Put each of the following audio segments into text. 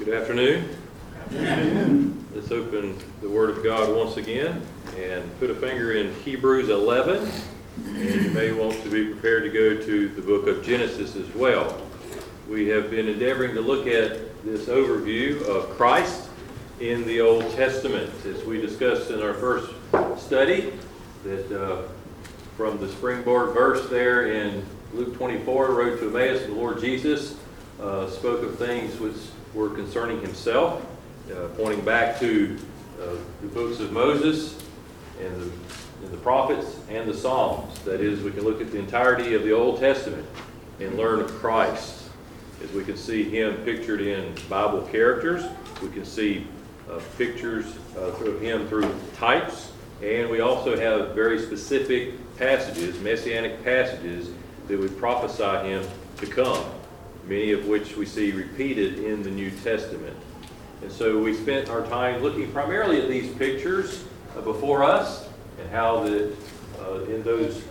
Good afternoon. Amen. Let's open the Word of God once again and put a finger in Hebrews 11. And you may want to be prepared to go to the book of Genesis as well. We have been endeavoring to look at this overview of Christ in the Old Testament. As we discussed in our first study, that from the springboard verse there in Luke 24, Road to Emmaus, the Lord Jesus spoke of things which were concerning himself, pointing back to the books of Moses and the prophets and the Psalms. That is, we can look at the entirety of the Old Testament and learn of Christ. As we can see him pictured in Bible characters, we can see pictures of him through types, and we also have very specific passages, messianic passages, that would prophesy him to come, many of which we see repeated in the New Testament. And so we spent our time looking primarily at these pictures before us, and how that in those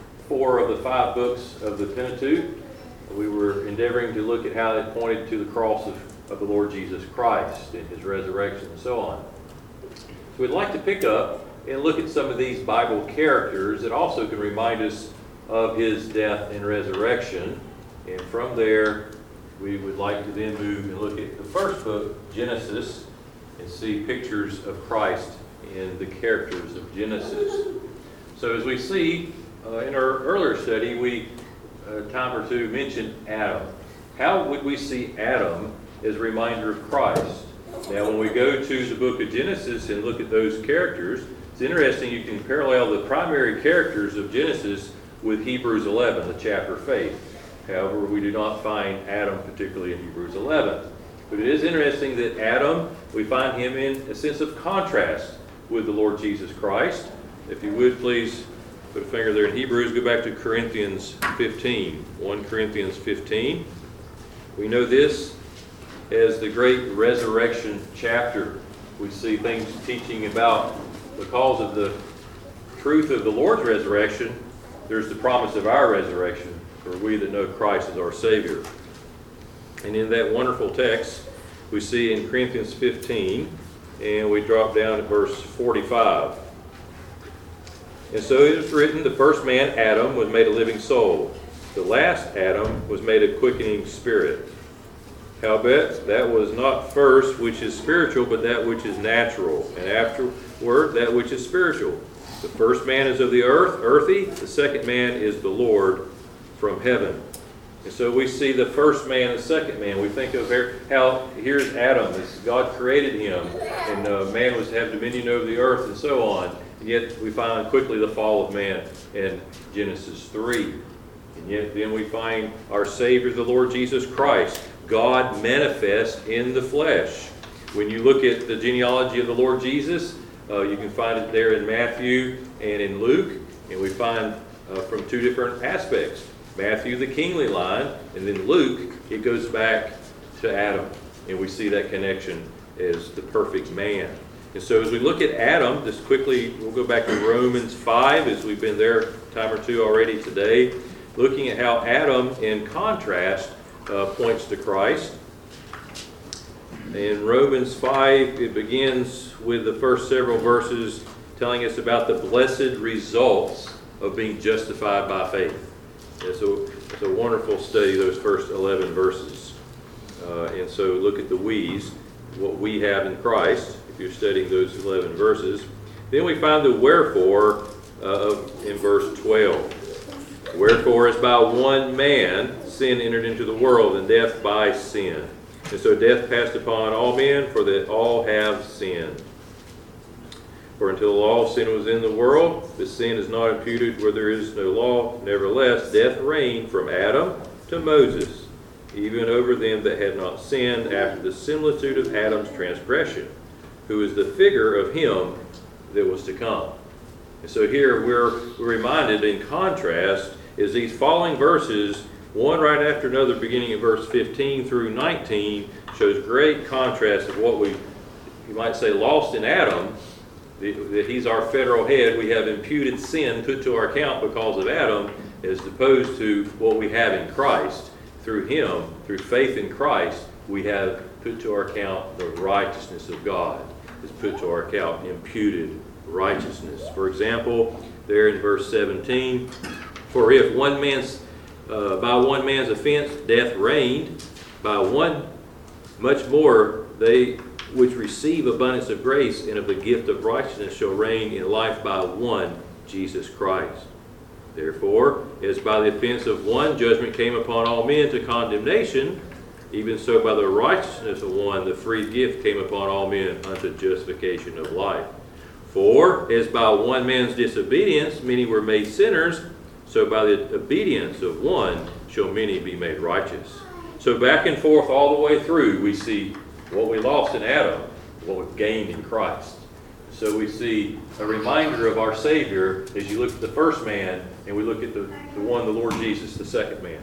4 of the 5 books of the Pentateuch, we were endeavoring to look at how it pointed to the cross of the Lord Jesus Christ and his resurrection and so on. So we'd like to pick up and look at some of these Bible characters that also can remind us of his death and resurrection. And from there, we would like to then move and look at the first book, Genesis, and see pictures of Christ in the characters of Genesis. So as we see in our earlier study, we a time or two mentioned Adam. How would we see Adam as a reminder of Christ? Now, when we go to the book of Genesis and look at those characters, it's interesting, you can parallel the primary characters of Genesis with Hebrews 11, the chapter of faith. However, we do not find Adam particularly in Hebrews 11. But it is interesting that Adam, we find him in a sense of contrast with the Lord Jesus Christ. If you would, please put a finger there in Hebrews. Go back to Corinthians 15. 1 Corinthians 15. We know this as the great resurrection chapter. We see things teaching about, because of the truth of the Lord's resurrection, there's the promise of our resurrection, for we that know Christ as our Savior. And in that wonderful text, we see in Corinthians 15, and we drop down to verse 45. And so it is written, the first man, Adam, was made a living soul. The last Adam was made a quickening spirit. Howbeit, that was not first which is spiritual, but that which is natural, and afterward that which is spiritual. The first man is of the earth, earthy. The second man is the Lord from heaven. And so we see the first man and the second man. We think of how here's Adam, as God created him, and man was to have dominion over the earth and so on. And yet we find quickly the fall of man in Genesis 3. And yet then we find our Savior, the Lord Jesus Christ, God manifest in the flesh. When you look at the genealogy of the Lord Jesus, you can find it there in Matthew and in Luke, and we find from 2 different aspects. Matthew, the kingly line, and then Luke, it goes back to Adam, and we see that connection as the perfect man. And so as we look at Adam, just quickly, we'll go back to Romans 5, as we've been there a time or two already today, looking at how Adam, in contrast, points to Christ. In Romans 5, it begins with the first several verses telling us about the blessed results of being justified by faith. It's a wonderful study, those first 11 verses. And so look at the we's, what we have in Christ, if you're studying those 11 verses. Then we find the wherefore in verse 12. Wherefore, as by one man sin entered into the world, and death by sin. And so death passed upon all men, for that all have sinned. For until the law of sin was in the world, the sin is not imputed where there is no law. Nevertheless, death reigned from Adam to Moses, even over them that had not sinned, after the similitude of Adam's transgression, who is the figure of him that was to come. And so here we're reminded, in contrast, is these following verses, one right after another, beginning in verse 15 through 19, shows great contrast of what you might say, lost in Adam, that he's our federal head. We have imputed sin put to our account because of Adam, as opposed to what we have in Christ. Through him, through faith in Christ, we have put to our account the righteousness of God. Is put to our account imputed righteousness. For example, there in verse 17, for if by one man's offense death reigned, by one much more they which receive abundance of grace and of the gift of righteousness shall reign in life by one, Jesus Christ. Therefore, as by the offense of one judgment came upon all men to condemnation, even so by the righteousness of one the free gift came upon all men unto justification of life. For as by one man's disobedience many were made sinners, so by the obedience of one shall many be made righteous. So back and forth all the way through, we see what we lost in Adam, what we've gained in Christ. So we see a reminder of our Savior as you look at the first man and we look at the one, the Lord Jesus, the second man.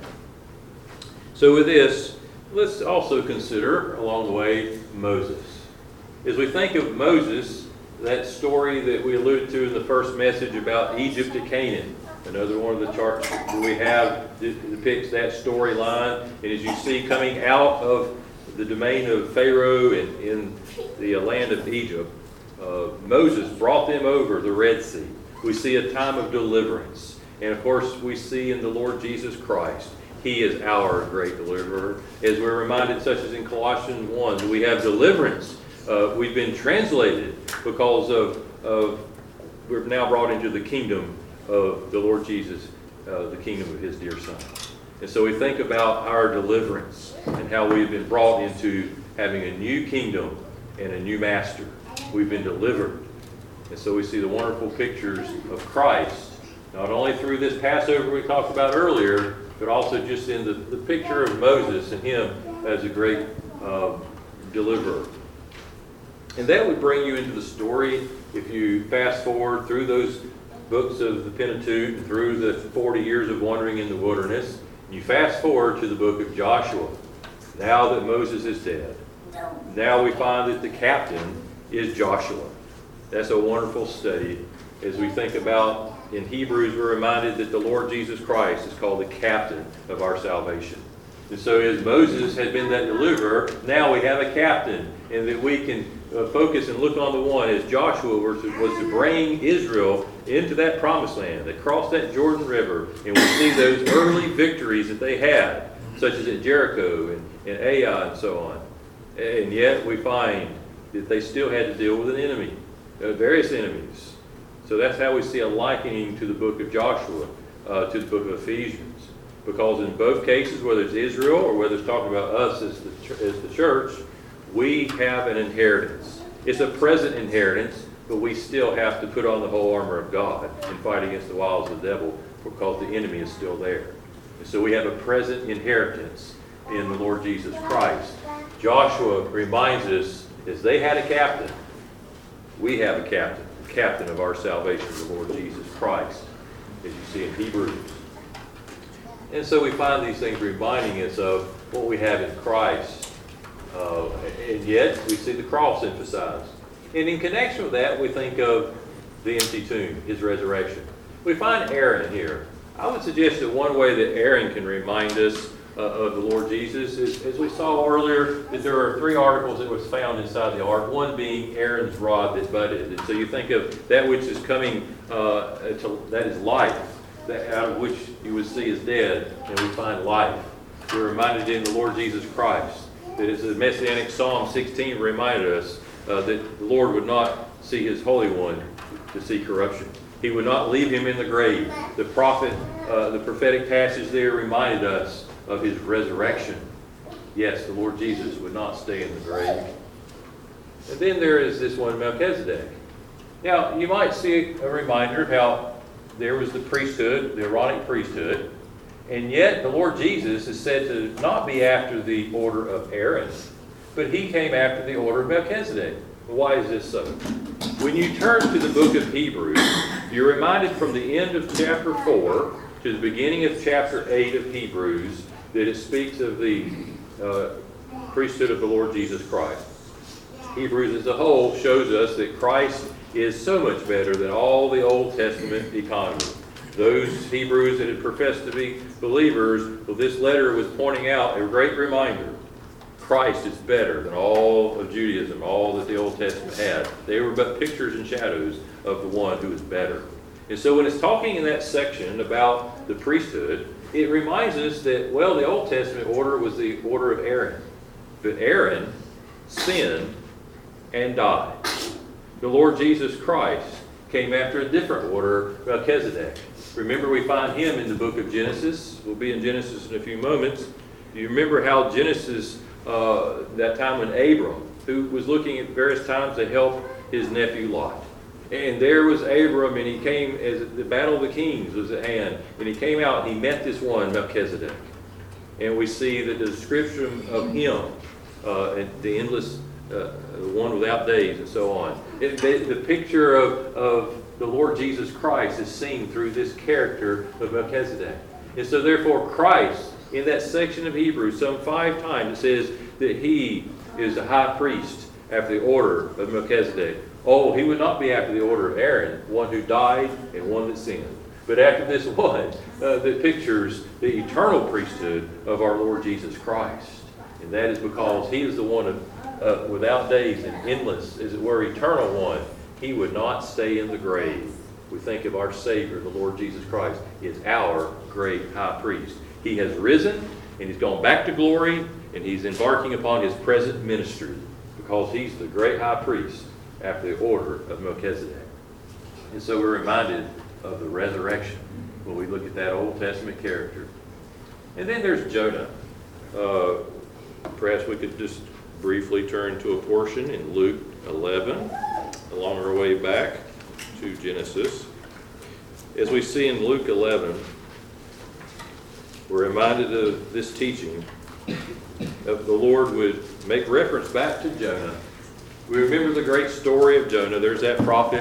So with this, let's also consider along the way Moses. As we think of Moses, that story that we alluded to in the first message about Egypt to Canaan, another one of the charts that we have depicts that storyline. And as you see coming out of the domain of Pharaoh and in the land of Egypt, Moses brought them over the Red Sea. We see a time of deliverance. And of course, we see in the Lord Jesus Christ, He is our great deliverer. As we're reminded, such as in Colossians 1, we have deliverance. We've been translated because of we're now brought into the kingdom of the Lord Jesus, the kingdom of His dear Son. And so we think about our deliverance and how we've been brought into having a new kingdom and a new master. We've been delivered. And so we see the wonderful pictures of Christ, not only through this Passover we talked about earlier, but also just in the picture of Moses and him as a great deliverer. And that would bring you into the story, if you fast forward through those books of the Pentateuch and through the 40 years of wandering in the wilderness, you fast forward to the book of Joshua. Now that Moses is dead, now we find that the captain is Joshua. That's a wonderful study. As we think about in Hebrews, we're reminded that the Lord Jesus Christ is called the captain of our salvation. And so as Moses had been that deliverer, now we have a captain, and that we can focus and look on the one as Joshua was to bring Israel into that promised land. They crossed that Jordan River, and we see those early victories that they had, such as at Jericho and Ai and so on. And yet we find that they still had to deal with an enemy, various enemies. So that's how we see a likening to the book of Joshua, to the book of Ephesians. Because in both cases, whether it's Israel or whether it's talking about us as the church, we have an inheritance. It's a present inheritance, but we still have to put on the whole armor of God and fight against the wiles of the devil because the enemy is still there. And so we have a present inheritance in the Lord Jesus Christ. Joshua reminds us, as they had a captain, we have a captain, the captain of our salvation, the Lord Jesus Christ, as you see in Hebrews. And so we find these things reminding us of what we have in Christ. And yet we see the cross emphasized. And in connection with that, we think of the empty tomb, his resurrection. We find Aaron here. I would suggest that one way that Aaron can remind us of the Lord Jesus is, as we saw earlier, that there are 3 articles that was found inside the ark, one being Aaron's rod that budded. And so you think of that which is coming, that is life, that out of which you would see is dead, and we find life. We're reminded in the Lord Jesus Christ that as the Messianic Psalm 16 reminded us that the Lord would not see his Holy One to see corruption. He would not leave him in the grave. The prophetic passage there reminded us of his resurrection. Yes, the Lord Jesus would not stay in the grave. And then there is this one, Melchizedek. Now, you might see a reminder of how there was the priesthood, the Aaronic priesthood, and yet the Lord Jesus is said to not be after the order of Aaron, but he came after the order of Melchizedek. Why is this so? When you turn to the book of Hebrews, you're reminded from the end of chapter 4 to the beginning of chapter 8 of Hebrews that it speaks of the priesthood of the Lord Jesus Christ. Hebrews as a whole shows us that Christ is so much better than all the Old Testament economy. Those Hebrews that had professed to be believers, well, this letter was pointing out a great reminder. Christ is better than all of Judaism, all that the Old Testament had. They were but pictures and shadows of the one who is better. And so when it's talking in that section about the priesthood, it reminds us that, well, the Old Testament order was the order of Aaron. But Aaron sinned and died. The Lord Jesus Christ came after a different order, Melchizedek. Remember, we find him in the book of Genesis. We'll be in Genesis in a few moments. Do you remember how Genesis, that time when Abram, who was looking at various times to help his nephew Lot. And there was Abram, and he came as the battle of the kings was at hand. And he came out and he met this one, Melchizedek. And we see the description of him, and the endless, the one without days, and so on. The picture of the Lord Jesus Christ is seen through this character of Melchizedek. And so therefore Christ, in that section of Hebrews, some 5 times it says that he is the high priest after the order of Melchizedek. Oh, he would not be after the order of Aaron, one who died and one that sinned. But after this one that pictures the eternal priesthood of our Lord Jesus Christ. And that is because he is the one of without days and endless, as it were, eternal one. He would not stay in the grave. We think of our Savior, the Lord Jesus Christ, is our great high priest. He has risen, and he's gone back to glory, and he's embarking upon his present ministry because he's the great high priest after the order of Melchizedek. And so we're reminded of the resurrection when we look at that Old Testament character. And then there's Jonah. Perhaps we could just briefly turn to a portion in Luke 11, along our way back to Genesis. As we see in Luke 11, we're reminded of this teaching of the Lord would make reference back to Jonah. We remember the great story of Jonah. There's that prophet.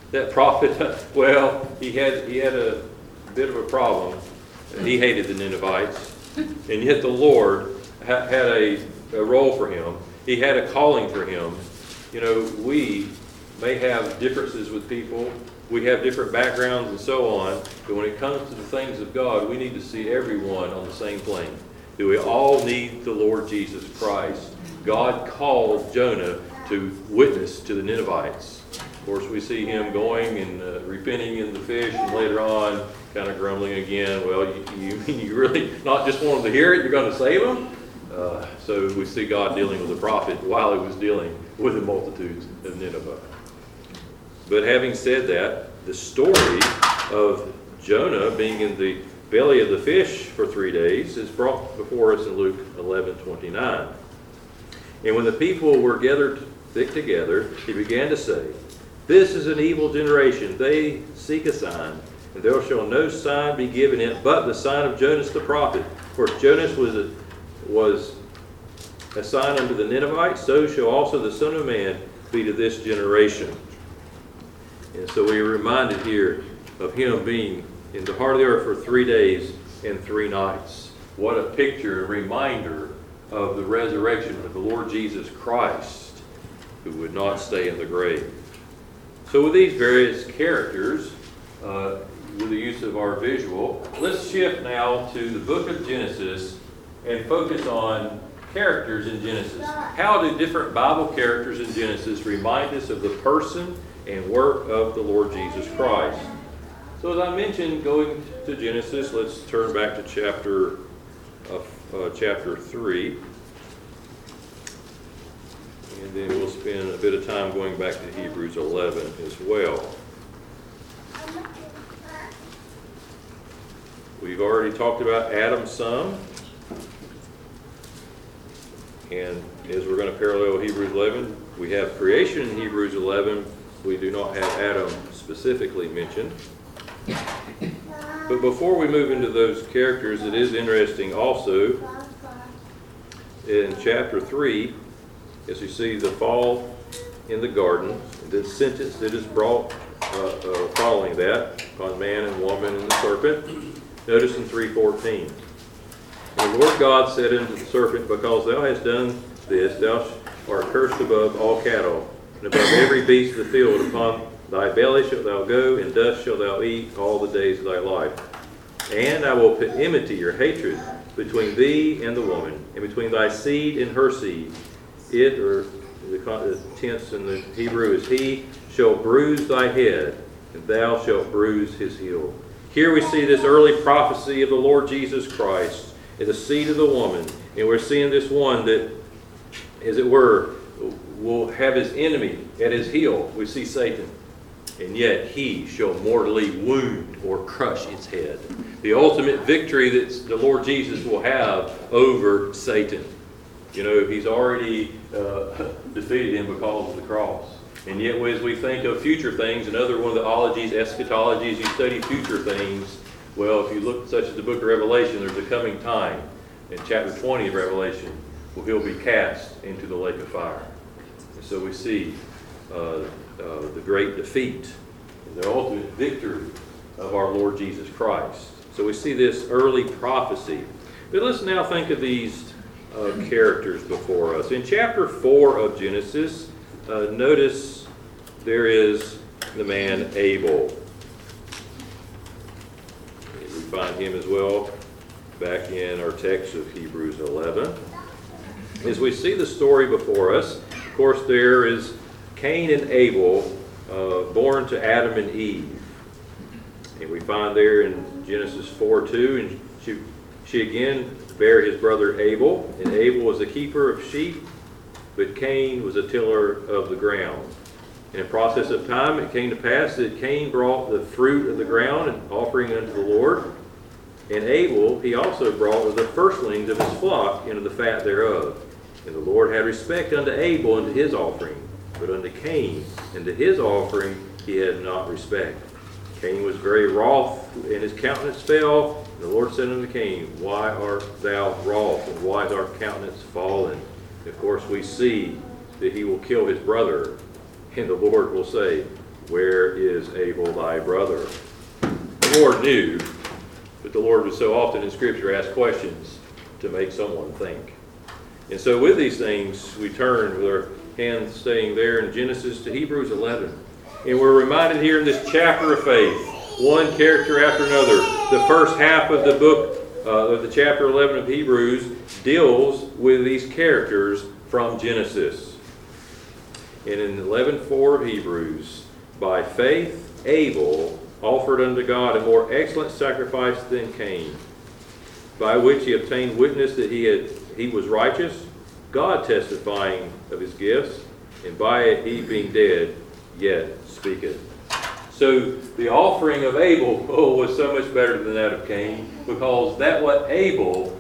Well, he had a bit of a problem. He hated the Ninevites, and yet the Lord had a role for him. He had a calling for him. You know, we may have differences with people. We have different backgrounds and so on. But when it comes to the things of God, we need to see everyone on the same plane. Do we all need the Lord Jesus Christ? God called Jonah to witness to the Ninevites. Of course, we see him going and repenting in the fish, and later on kind of grumbling again. Well, you mean you really not just want them to hear it, you're going to save them? So we see God dealing with the prophet while he was dealing with the multitudes of Nineveh. But having said that, the story of Jonah being in the belly of the fish for 3 days is brought before us in Luke 11:29. And when the people were gathered thick together, he began to say, "This is an evil generation. They seek a sign, and there shall no sign be given it but the sign of Jonas the prophet. For if Jonas was a sign unto the Ninevites, so shall also the Son of Man be to this generation." And so we are reminded here of him being in the heart of the earth for 3 days and 3 nights. What a picture, a reminder of the resurrection of the Lord Jesus Christ, who would not stay in the grave. So with these various characters, with the use of our visual, let's shift now to the book of Genesis and focus on characters in Genesis. How do different Bible characters in Genesis remind us of the person and work of the Lord Jesus Christ? So as I mentioned, going to Genesis, let's turn back to chapter 3. And then we'll spend a bit of time going back to Hebrews 11 as well. We've already talked about Adam some. And as we're going to parallel Hebrews 11, we have creation in Hebrews 11. We do not have Adam specifically mentioned. But before we move into those characters, it is interesting also in chapter 3, as you see the fall in the garden, the sentence that is brought following that upon man and woman and the serpent. Notice in 3:14. And the Lord God said unto the serpent, Because thou hast done this, thou art cursed above all cattle, and above every beast of the field. Upon thy belly shalt thou go, and dust shalt thou eat all the days of thy life. And I will put enmity or hatred between thee and the woman, and between thy seed and her seed. It, or the tense in the Hebrew is he, shall bruise thy head, and thou shalt bruise his heel. Here we see this early prophecy of the Lord Jesus Christ, and the seed of the woman, and we're seeing this one that, as it were, will have his enemy at his heel. We see Satan. And yet he shall mortally wound or crush its head. The ultimate victory that the Lord Jesus will have over Satan. You know, he's already defeated him because of the cross. And yet as we think of future things, another one of the ologies, eschatologies, you study future things. Well, if you look such as the book of Revelation, there's a coming time in chapter 20 of Revelation where he'll be cast into the lake of fire. And so we see the great defeat and the ultimate victory of our Lord Jesus Christ. So we see this early prophecy. But let's now think of these characters before us. In chapter 4 of Genesis, notice there is the man Abel. We find him as well back in our text of Hebrews 11. As we see the story before us, of course there is Cain and Abel, born to Adam and Eve. And we find there in Genesis 4:2, and she again bare his brother Abel, and Abel was a keeper of sheep, but Cain was a tiller of the ground. In the process of time, it came to pass that Cain brought the fruit of the ground and offering unto the Lord, and Abel he also brought of the firstlings of his flock and of the fat thereof. And the Lord had respect unto Abel and to his offering, but unto Cain and to his offering he had not respect. Cain was very wroth, and his countenance fell. And the Lord said unto Cain, Why art thou wroth, and why is our countenance fallen? And of course we see that he will kill his brother, and the Lord will say, Where is Abel thy brother? The Lord knew, but the Lord would so often in Scripture ask questions to make someone think. And so with these things, we turn with our hands staying there in Genesis to Hebrews 11. And we're reminded here in this chapter of faith, one character after another. The first half of the book, of the chapter 11 of Hebrews, deals with these characters from Genesis. And in 11:4 of Hebrews, by faith Abel offered unto God a more excellent sacrifice than Cain, by which he obtained witness that he was righteous, God testifying of his gifts, and by it he being dead yet speaketh. So the offering of Abel was so much better than that of Cain, because that what Abel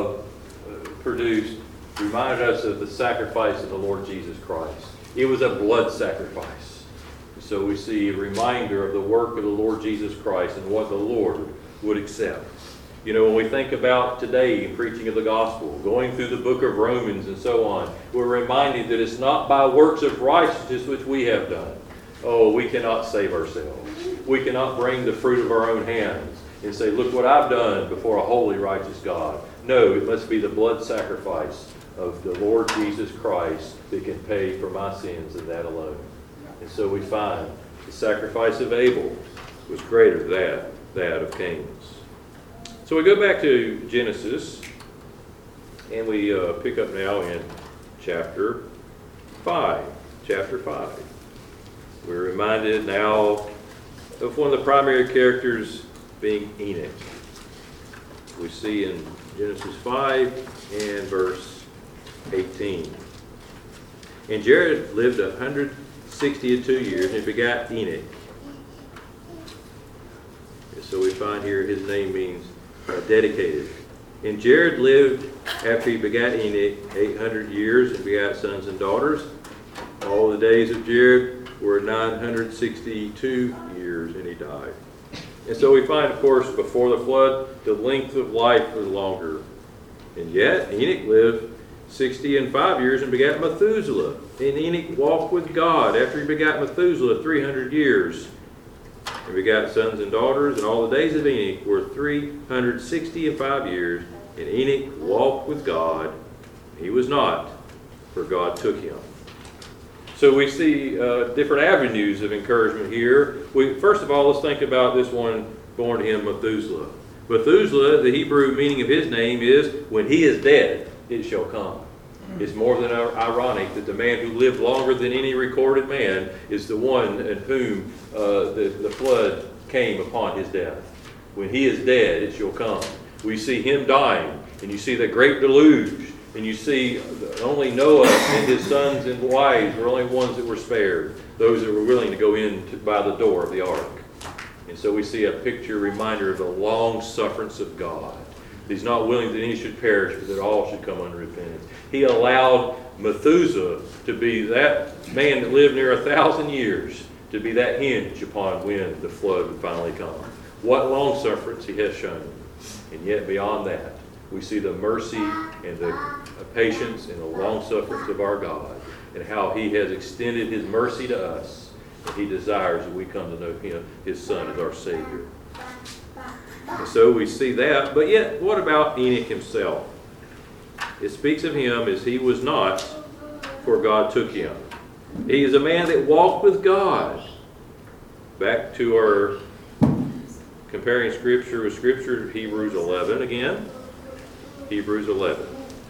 produced reminded us of the sacrifice of the Lord Jesus Christ. It was a blood sacrifice. So we see a reminder of the work of the Lord Jesus Christ and what the Lord would accept. You know, when we think about today in preaching of the gospel, going through the book of Romans and so on, we're reminded that it's not by works of righteousness which we have done. Oh, we cannot save ourselves. We cannot bring the fruit of our own hands and say, look what I've done before a holy, righteous God. No, it must be the blood sacrifice of the Lord Jesus Christ that can pay for my sins, and that alone. And so we find the sacrifice of Abel was greater than that of Cain's. So we go back to Genesis, and we pick up now in chapter 5. Chapter 5. We're reminded now of one of the primary characters being Enoch. We see in Genesis 5 and verse 18. And Jared lived 162 years and begat Enoch. And so we find here his name means dedicated. And Jared lived after he begat Enoch 800 years and begat sons and daughters. All the days of Jared were 962 years, and he died. And so we find, of course, before the flood, the length of life was longer. And yet Enoch lived 65 years and begat Methuselah. And Enoch walked with God after he begat Methuselah 300 years. And begat sons and daughters, and all the days of Enoch were 365 years. And Enoch walked with God. He was not, for God took him. So we see different avenues of encouragement here. First of all, let's think about this one born to him, Methuselah. Methuselah, the Hebrew meaning of his name is, when he is dead, it shall come. It's more than ironic that the man who lived longer than any recorded man is the one in whom the flood came upon his death. When he is dead, it shall come. We see him dying, and you see the great deluge, and you see only Noah and his sons and wives were only ones that were spared, those that were willing to go in by the door of the ark. And so we see a picture, reminder of the long sufferance of God. He's not willing that any should perish, but that all should come unto repentance. He allowed Methuselah to be that man that lived near 1,000 years, to be that hinge upon when the flood would finally come. What long sufferance he has shown. And yet beyond that, we see the mercy and the patience and the long sufferance of our God, and how he has extended his mercy to us. And he desires that we come to know him, his Son, as our Savior. And so we see that. But yet, what about Enoch himself? It speaks of him as he was not, for God took him. He is a man that walked with God. Back to our comparing Scripture with Scripture, Hebrews 11 again. Hebrews 11.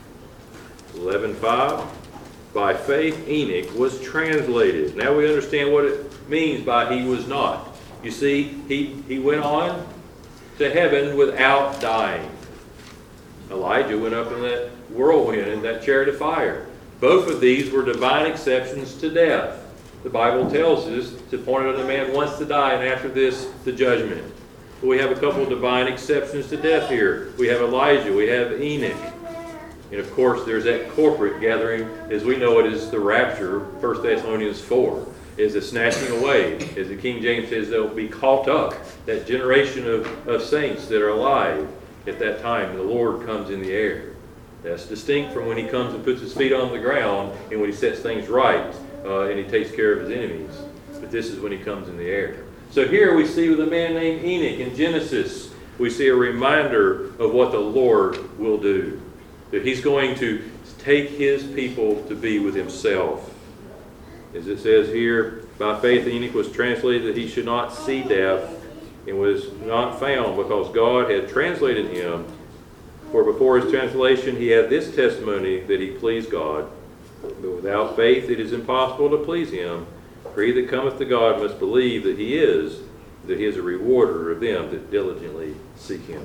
11:5. By faith Enoch was translated. Now we understand what it means by he was not. You see, he went on to heaven without dying. Elijah went up in that whirlwind, in that chariot of fire. Both of these were divine exceptions to death. The Bible tells us to point out a man wants to die, and after this, the judgment. But we have a couple of divine exceptions to death here. We have Elijah, we have Enoch. And of course, there's that corporate gathering, as we know it is the rapture, 1 Thessalonians 4, is the snatching away. As the King James says, they'll be caught up. That generation of saints that are alive at that time, the Lord comes in the air. That's distinct from when he comes and puts his feet on the ground and when he sets things right and he takes care of his enemies. But this is when he comes in the air. So here we see with a man named Enoch in Genesis, we see a reminder of what the Lord will do. That he's going to take his people to be with himself. As it says here, by faith Enoch was translated that he should not see death, and was not found because God had translated him. For before his translation he had this testimony that he pleased God. But without faith it is impossible to please him. For he that cometh to God must believe that he is a rewarder of them that diligently seek him.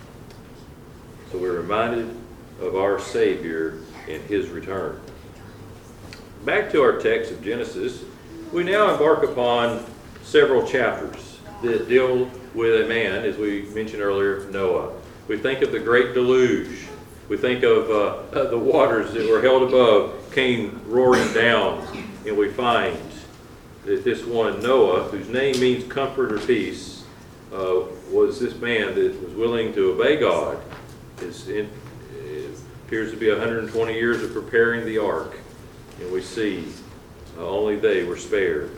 So we're reminded of our Savior and his return. Back to our text of Genesis, we now embark upon several chapters that deal with a man, as we mentioned earlier, Noah. We think of the great deluge. We think of the waters that were held above came roaring down, and we find that this one, Noah, whose name means comfort or peace, was this man that was willing to obey God. It appears to be 120 years of preparing the ark, and we see only they were spared.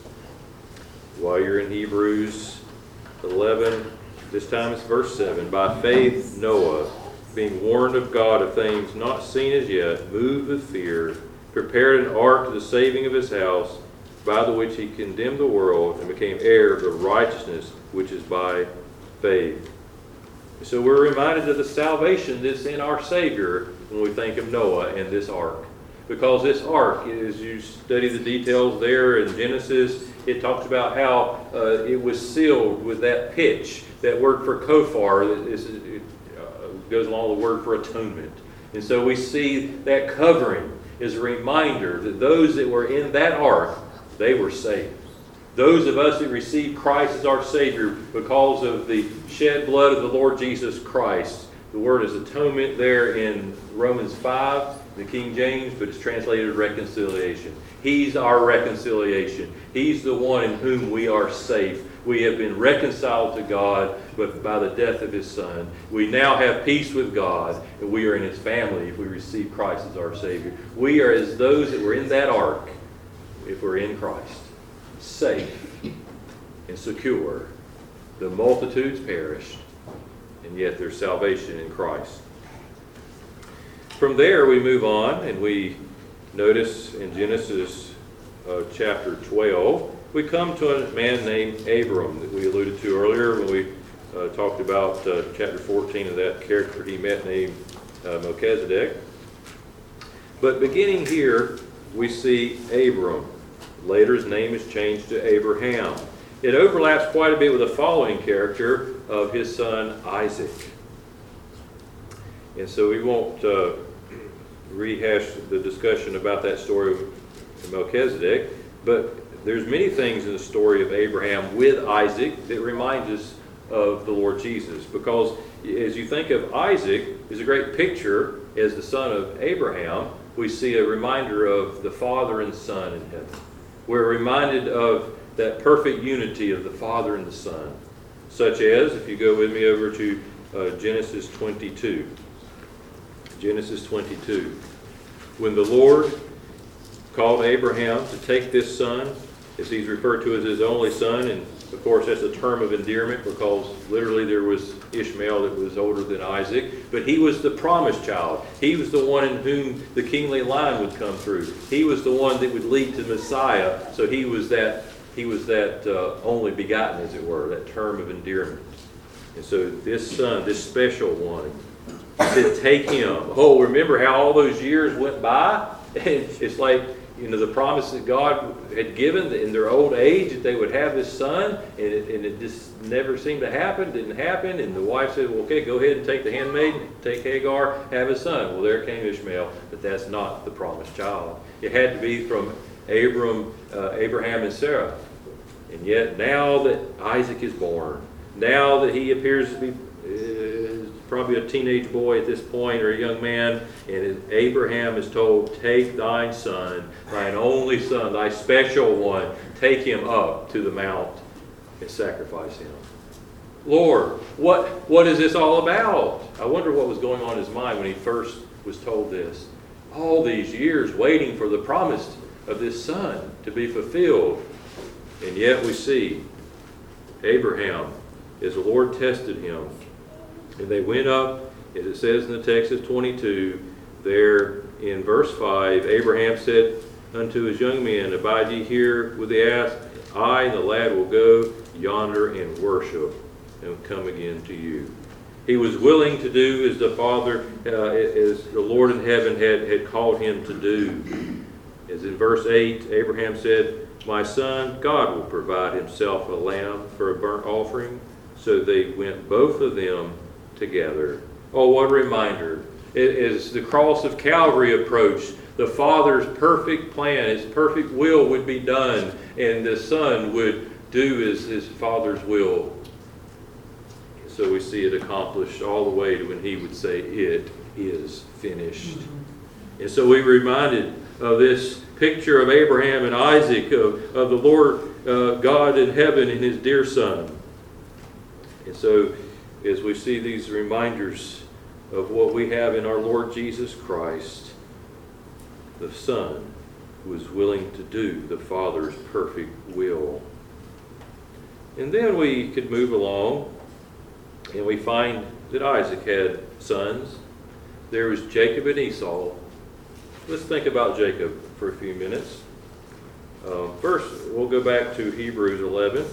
While you're in Hebrews 11, this time it's verse 7. By faith Noah, being warned of God of things not seen as yet, moved with fear, prepared an ark to the saving of his house, by the which he condemned the world and became heir of the righteousness which is by faith. So we're reminded of the salvation that's in our Savior when we think of Noah and this ark. Because this ark, as you study the details there in Genesis, it talks about how it was sealed with that pitch. That word for kofar goes along with the word for atonement. And so we see that covering is a reminder that those that were in that ark, they were saved. Those of us that received Christ as our Savior because of the shed blood of the Lord Jesus Christ. The word is atonement there in Romans 5, the King James, but it's translated reconciliation. He's our reconciliation. He's the one in whom we are safe. We have been reconciled to God, but by the death of his Son. We now have peace with God, and we are in his family if we receive Christ as our Savior. We are as those that were in that ark if we're in Christ. Safe and secure. The multitudes perished, and yet there's salvation in Christ. From there we move on, and we notice in Genesis chapter 12, we come to a man named Abram that we alluded to earlier when we talked about chapter 14 of that character he met named Melchizedek. But beginning here, we see Abram. Later his name is changed to Abraham. It overlaps quite a bit with the following character of his son Isaac. And so we won't rehash the discussion about that story of Melchizedek, but there's many things in the story of Abraham with Isaac that remind us of the Lord Jesus. Because as you think of Isaac as a great picture as the son of Abraham, we see a reminder of the Father and Son in heaven. We're reminded of that perfect unity of the Father and the Son. Such as, if you go with me over to Genesis 22. Genesis 22. When the Lord called Abraham to take this son, as he's referred to as his only son, and of course that's a term of endearment because literally there was Ishmael that was older than Isaac, but he was the promised child. He was the one in whom the kingly line would come through. He was the one that would lead to Messiah, so he was that only begotten, as it were, that term of endearment. And so this son, this special one, said, take him. Oh, remember how all those years went by? And it's like, the promise that God had given in their old age that they would have this son, and it just never seemed to happen, didn't happen. And the wife said, well, okay, go ahead and take the handmaid, take Hagar, have a son. Well, there came Ishmael, but that's not the promised child. It had to be from Abraham and Sarah. And yet now that Isaac is born, now that he appears to be probably a teenage boy at this point, or a young man, and Abraham is told, take thine son, thine only son, thy special one, take him up to the mount and sacrifice him. Lord, what is this all about? I wonder what was going on in his mind when he first was told this. All these years waiting for the promise of this son to be fulfilled. And yet we see Abraham, as the Lord tested him, and they went up, as it says in the text of 22, there in verse 5, Abraham said unto his young men, abide ye here with the ass, I and the lad will go yonder and worship, and come again to you. He was willing to do as the Father, as the Lord in heaven had called him to do. As in verse 8, Abraham said, my son, God will provide himself a lamb for a burnt offering. So they went both of them together. Oh, what a reminder. As the cross of Calvary approached, the Father's perfect plan, his perfect will would be done, and the Son would do as his Father's will. So we see it accomplished all the way to when he would say, it is finished. And so we were reminded of this picture of Abraham and Isaac, of the Lord God in heaven and his dear Son. And so as we see these reminders of what we have in our Lord Jesus Christ, the Son who is willing to do the Father's perfect will. And then we could move along and we find that Isaac had sons. There was Jacob and Esau. Let's think about Jacob for a few minutes. First, we'll go back to Hebrews 11.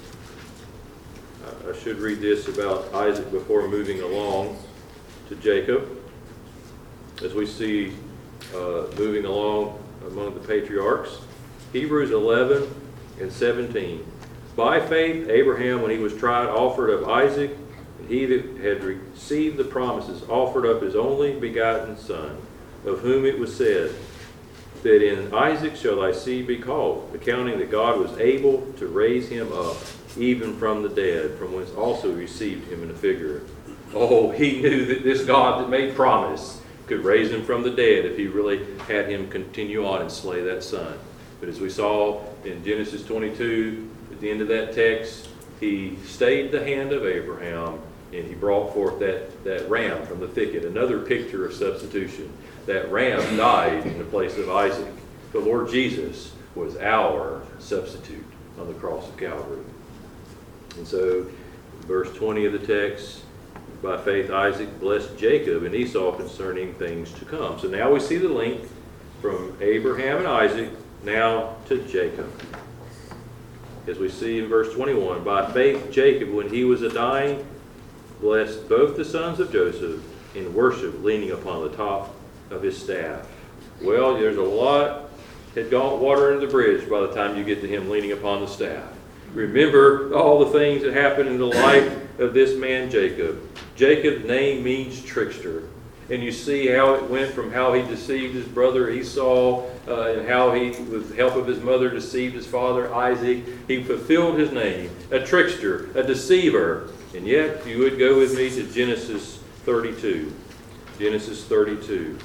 I should read this about Isaac before moving along to Jacob. As we see moving along among the patriarchs. Hebrews 11 and 17. By faith, Abraham, when he was tried, offered up Isaac, and he that had received the promises offered up his only begotten son, of whom it was said, that in Isaac shall thy seed be called, accounting that God was able to raise him up, even from the dead, from whence also received him in a figure. Oh, he knew that this God that made promise could raise him from the dead if he really had him continue on and slay that son. But as we saw in Genesis 22, at the end of that text, he stayed the hand of Abraham, and he brought forth that ram from the thicket, another picture of substitution. That ram died in the place of Isaac. The Lord Jesus was our substitute on the cross of Calvary. And so, verse 20 of the text, by faith Isaac blessed Jacob and Esau concerning things to come. So now we see the link from Abraham and Isaac now to Jacob. As we see in verse 21, by faith Jacob, when he was a dying, blessed both the sons of Joseph in worship, leaning upon the top of his staff. Well, there's a lot had gone water under the bridge by the time you get to him leaning upon the staff. Remember all the things that happened in the life of this man Jacob. Jacob's name means trickster. And you see how it went from how he deceived his brother Esau and how he, with the help of his mother, deceived his father Isaac. He fulfilled his name, a trickster, a deceiver. And yet, you would go with me to Genesis 32. Genesis 32.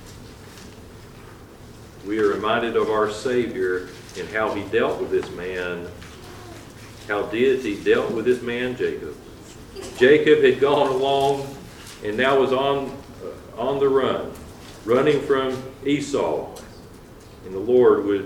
We are reminded of our Savior and how he dealt with this man, how deity dealt with this man Jacob. Jacob had gone along and now was on the run, running from Esau. And the Lord would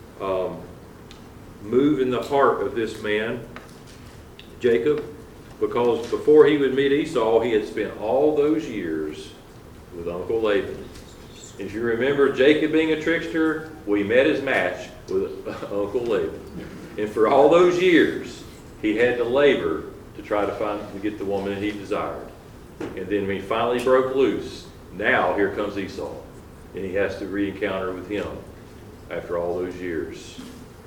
move in the heart of this man, Jacob, because before he would meet Esau, he had spent all those years with Uncle Laban. If you remember Jacob being a trickster, we met his match with Uncle Laban. And for all those years, he had to labor to try to get the woman he desired. And then when he finally broke loose, now here comes Esau. And he has to re-encounter with him after all those years.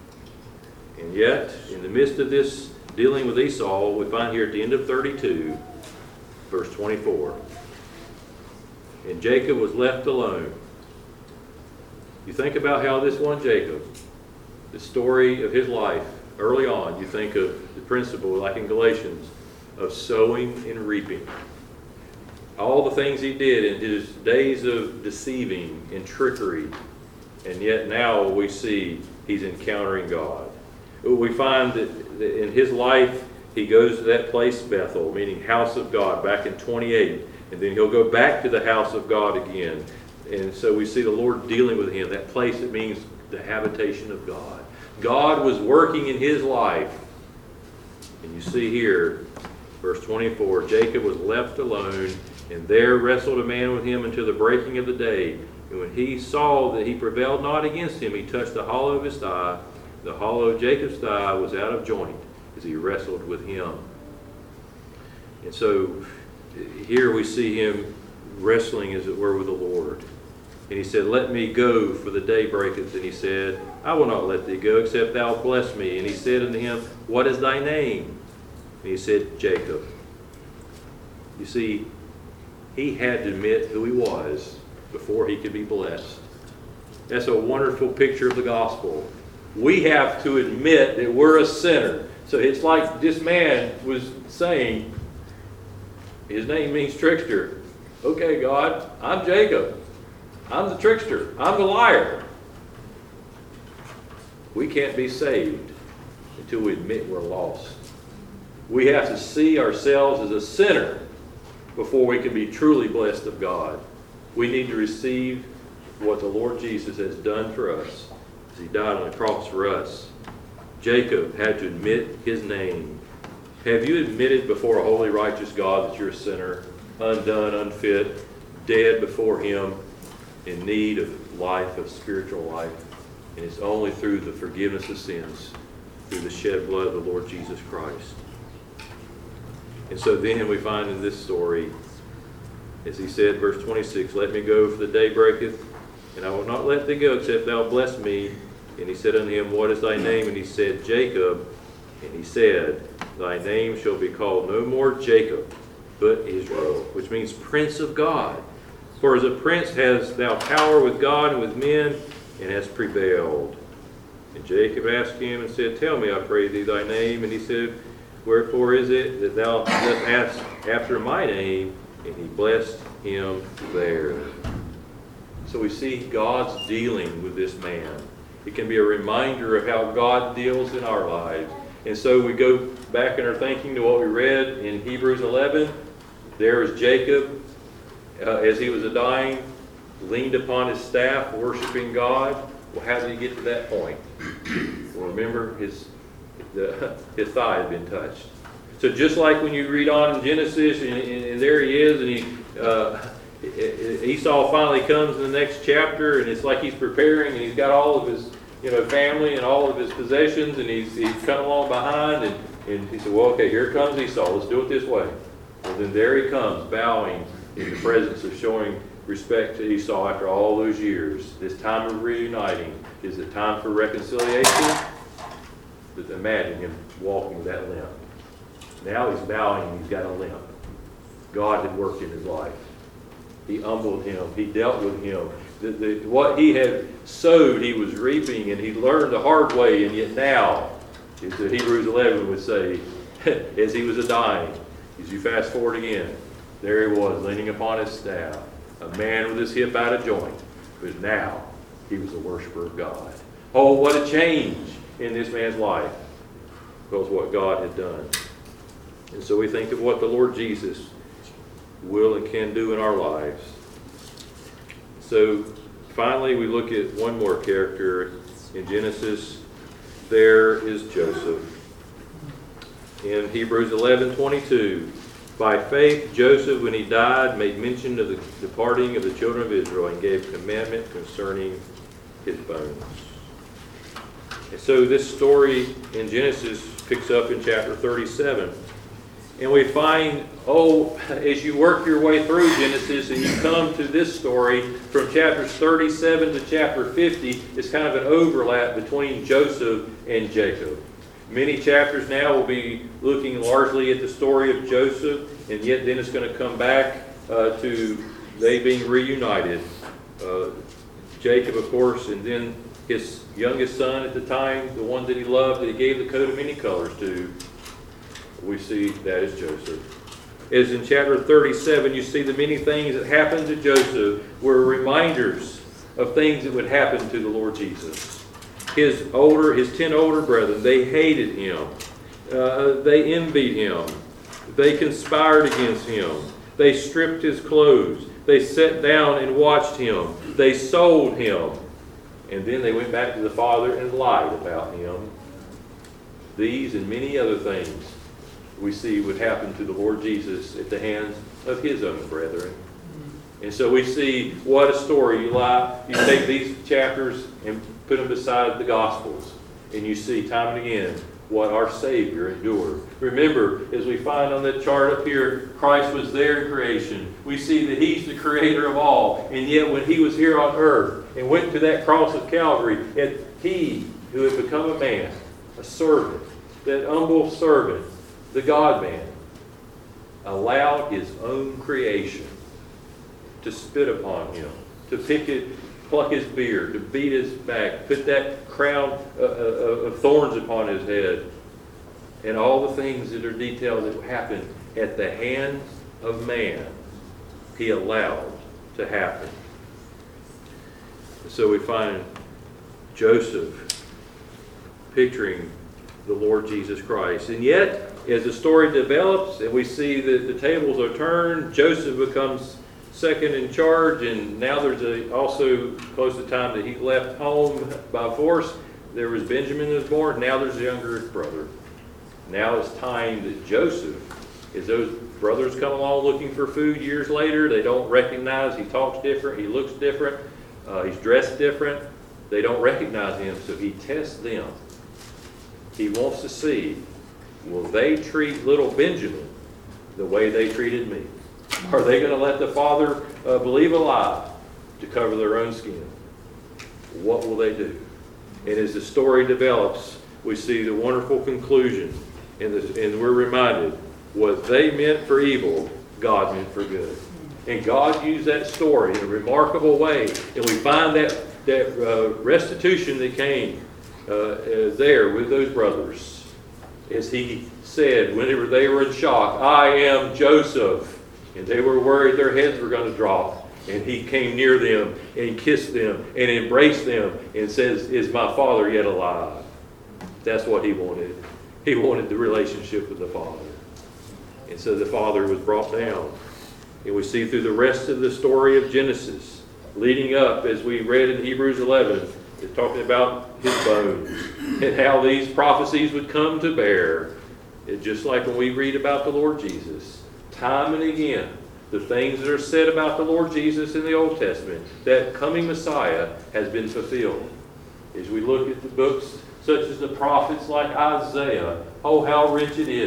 And yet, in the midst of this dealing with Esau, we find here at the end of 32, verse 24. And Jacob was left alone. You think about how this one Jacob, the story of his life, early on, you think of the principle, like in Galatians, of sowing and reaping. All the things he did in his days of deceiving and trickery. And yet now we see he's encountering God. We find that in his life, he goes to that place, Bethel, meaning house of God, back in 28. And then he'll go back to the house of God again. And so we see the Lord dealing with him. That place, it means the habitation of God. God was working in his life. And you see here, verse 24, Jacob was left alone, and there wrestled a man with him until the breaking of the day. And when he saw that he prevailed not against him, he touched the hollow of his thigh. The hollow of Jacob's thigh was out of joint as he wrestled with him. And so here we see him wrestling, as it were, with the Lord. And he said, "Let me go, for the day breaketh." And he said, "I will not let thee go, except thou bless me." And he said unto him, "What is thy name?" And he said, "Jacob." You see, he had to admit who he was before he could be blessed. That's a wonderful picture of the gospel. We have to admit that we're a sinner. So it's like this man was saying, his name means trickster. Okay, God, I'm Jacob. I'm the trickster. I'm the liar. We can't be saved until we admit we're lost. We have to see ourselves as a sinner before we can be truly blessed of God. We need to receive what the Lord Jesus has done for us as he died on the cross for us. Jacob had to admit his name. Have you admitted before a holy, righteous God that you're a sinner, undone, unfit, dead before him, in need of life, of spiritual life? And it's only through the forgiveness of sins, through the shed blood of the Lord Jesus Christ. And so then we find in this story, as he said, verse 26, "Let me go, for the day breaketh, and I will not let thee go, except thou bless me." And he said unto him, "What is thy name?" And he said, "Jacob." And he said, "Thy name shall be called no more Jacob, but Israel," which means Prince of God. For as a prince has thou power with God and with men, and hast prevailed. And Jacob asked him and said, "Tell me, I pray thee, thy name." And he said, "Wherefore is it that thou dost ask after my name?" And he blessed him there. So we see God's dealing with this man. It can be a reminder of how God deals in our lives. And so we go back in our thinking to what we read in Hebrews 11. There is Jacob, as he was dying, leaned upon his staff, worshiping God. Well, how did he get to that point? Well, remember, his thigh had been touched. So just like when you read on in Genesis, and there he is, and Esau finally comes in the next chapter, and it's like he's preparing, and he's got all of his family and all of his possessions, and he's come along behind, and he said, "Well, okay, here comes Esau. Let's do it this way. We're then there he comes, bowing in the presence of showing respect to Esau after all those years. This time of reuniting is a time for reconciliation. But imagine him walking with that limp. Now he's bowing and he's got a limp. God had worked in his life. He humbled him. He dealt with him. What he had sowed, he was reaping, and he learned the hard way. And yet now, as the Hebrews 11 would say, as he was dying, as you fast forward again, there he was, leaning upon his staff, a man with his hip out of joint. But now, he was a worshiper of God. Oh, what a change in this man's life, because what God had done. And so we think of what the Lord Jesus will and can do in our lives. So finally, we look at one more character in Genesis. There is Joseph. In Hebrews 11:22, by faith Joseph, when he died, made mention of the departing of the children of Israel and gave commandment concerning his bones. And so this story in Genesis picks up in chapter 37. And we find, as you work your way through Genesis and you come to this story from chapters 37 to chapter 50, it's kind of an overlap between Joseph and Jacob. Many chapters now will be looking largely at the story of Joseph, and yet then it's going to come back to they being reunited. Jacob, of course, and then his youngest son at the time, the one that he loved, that he gave the coat of many colors to. We see that is Joseph. As in chapter 37, you see the many things that happened to Joseph were reminders of things that would happen to the Lord Jesus. His 10 older brethren, they hated him. They envied him. They conspired against him. They stripped his clothes. They sat down and watched him. They sold him. And then they went back to the father and lied about him. These and many other things we see would happen to the Lord Jesus at the hands of his own brethren. And so we see what a story. You take these chapters and put them beside the Gospels, and you see time and again what our Savior endured. Remember, as we find on that chart up here, Christ was there in creation. We see that he's the creator of all. And yet when he was here on earth and went to that cross of Calvary, and he who had become a man, a servant, that humble servant, the God-man, allowed his own creation to spit upon him, to pluck his beard, to beat his back, put that crown of thorns upon his head, and all the things that are detailed that happened at the hands of man, he allowed to happen. So we find Joseph picturing the Lord Jesus Christ. And yet, as the story develops and we see that the tables are turned, Joseph becomes second in charge, and now there's also close to the time that he left home by force. There was Benjamin that was born. Now there's a younger brother. Now it's time that Joseph, as those brothers come along looking for food years later, they don't recognize, he talks different, he looks different, he's dressed different. They don't recognize him, so he tests them. He wants to see, will they treat little Benjamin the way they treated me? Are they going to let the father believe a lie to cover their own skin? What will they do? And as the story develops, we see the wonderful conclusion, and we're reminded, what they meant for evil, God meant for good. And God used that story in a remarkable way. And we find that restitution that came there with those brothers, as he said, whenever they were in shock, I am Joseph. And they were worried their heads were going to drop. And he came near them and kissed them and embraced them and says, is my father yet alive? That's what he wanted. He wanted the relationship with the Father. And so the Father was brought down. And we see through the rest of the story of Genesis, leading up, as we read in Hebrews 11, it's talking about his bones and how these prophecies would come to bear. It's just like when we read about the Lord Jesus. Time and again, the things that are said about the Lord Jesus in the Old Testament, that coming Messiah has been fulfilled. As we look at the books such as the prophets like Isaiah, oh, how rich it is.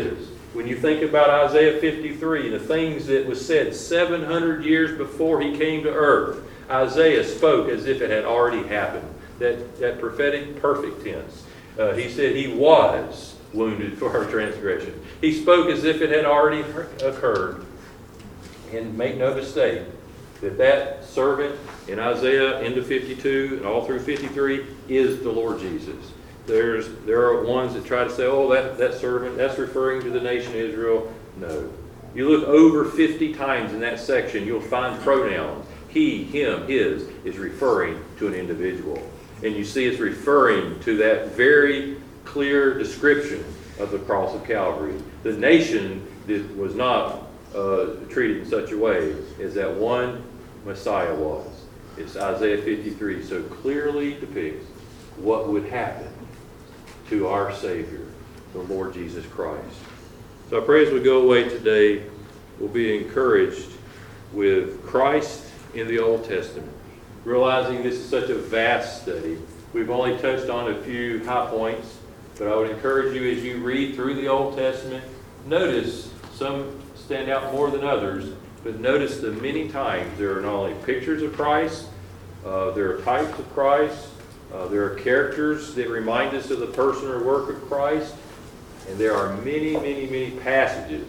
When you think about Isaiah 53 and the things that was said 700 years before he came to earth, Isaiah spoke as if it had already happened. That prophetic perfect tense. He said he was wounded for our transgression. He spoke as if it had already occurred. And make no mistake that servant in Isaiah into 52 and all through 53 is the Lord Jesus. There are ones that try to say, oh, that servant, that's referring to the nation Israel. No. You look over 50 times in that section, you'll find pronouns. He, him, his is referring to an individual. And you see it's referring to that very clear description of the cross of Calvary. The nation was not treated in such a way as that one Messiah was. It's Isaiah 53 so clearly depicts what would happen to our Savior, the Lord Jesus Christ. So I pray as we go away today, we'll be encouraged with Christ in the Old Testament. Realizing this is such a vast study, we've only touched on a few high points, but I would encourage you as you read through the Old Testament, notice some stand out more than others, but notice the many times there are not only pictures of Christ, there are types of Christ, there are characters that remind us of the person or work of Christ, and there are many, many, many passages